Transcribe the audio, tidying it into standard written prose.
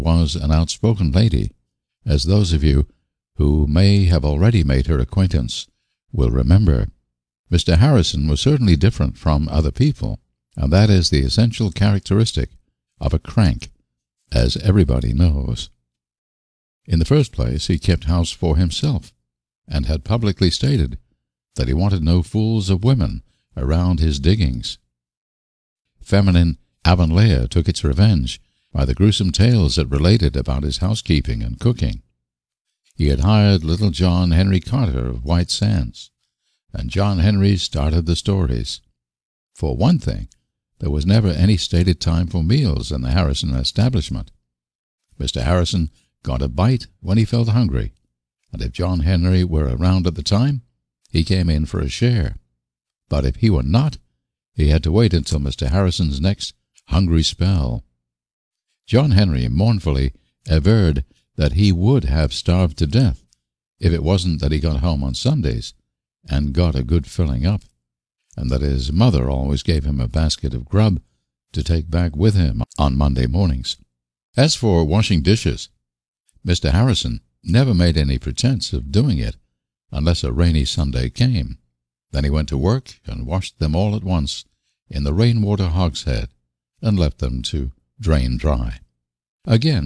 was an outspoken lady, as those of you who may have already made her acquaintance will remember. Mr. Harrison was certainly different from other people, and that is the essential characteristic of a crank, as everybody knows. In the first place, he kept house for himself, and had publicly stated that he wanted no fools of women around his diggings. Feminine Avonlea took its revenge by the gruesome tales it related about his housekeeping and cooking. He had hired little John Henry Carter of White Sands, and John Henry started the stories. For one thing, there was never any stated time for meals in the Harrison establishment. Mr. Harrison got a bite when he felt hungry, and if John Henry were around at the time, he came in for a share. But if he were not, he had to wait until Mr. Harrison's next hungry spell. John Henry mournfully averred that he would have starved to death if it wasn't that he got home on Sundays and got a good filling up, and that his mother always gave him a basket of grub to take back with him on Monday mornings. As for washing dishes, Mr. Harrison never made any pretense of doing it unless a rainy Sunday came. Then he went to work and washed them all at once in the rainwater hogshead and left them to drain dry. Again,